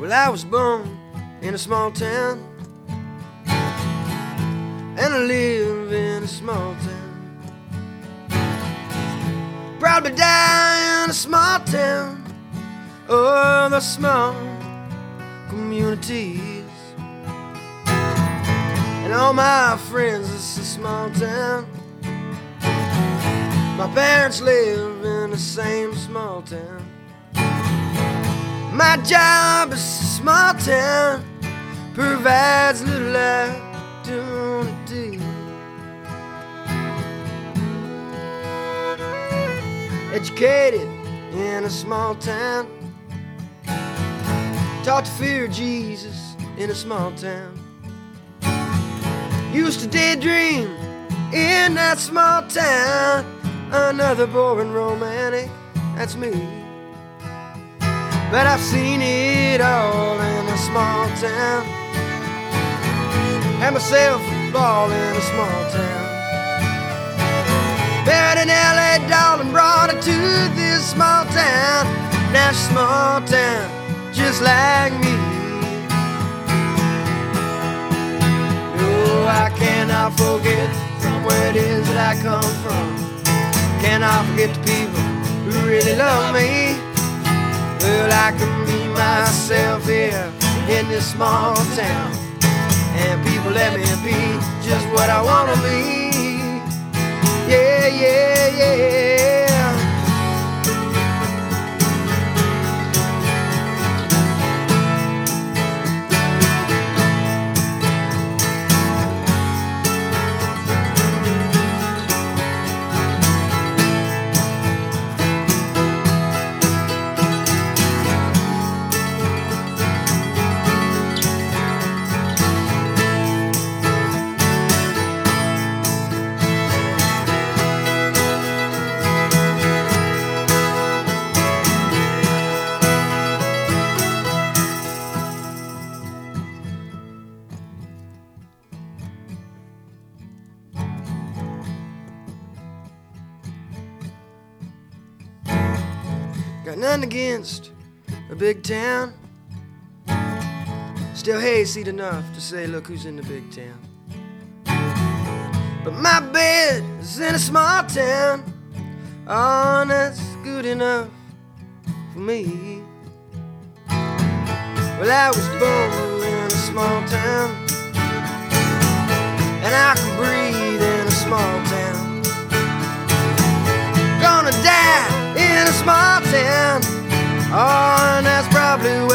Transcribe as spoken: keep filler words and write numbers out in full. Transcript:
Well, I was born in a small town, and I live in a small town. Probably die in a small town. Oh, the small communities, and all my friends, it's a small town. My parents live in the same small town. My job is a small town, provides little opportunity. Educated in a small town, taught to fear Jesus in a small town. Used to daydream in that small town, another boring romantic, that's me. But I've seen it all in a small town, had myself a ball in a small town. Married an L A doll and brought her to this small town. Now she's small town, just like me. Oh, I cannot forget from where it is that I come from. Cannot forget the people who really love me. Well, I can be myself here in this small town, and people let me be just what I wanna be. Yeah, yeah, yeah. Got nothing against a big town, still hayseed enough to say, look who's in the big town. But my bed is in a small town, oh, and that's good enough for me. Well, I was born in a small town, and I can breathe in a small town. Gonna die in a small town, oh, and that's probably where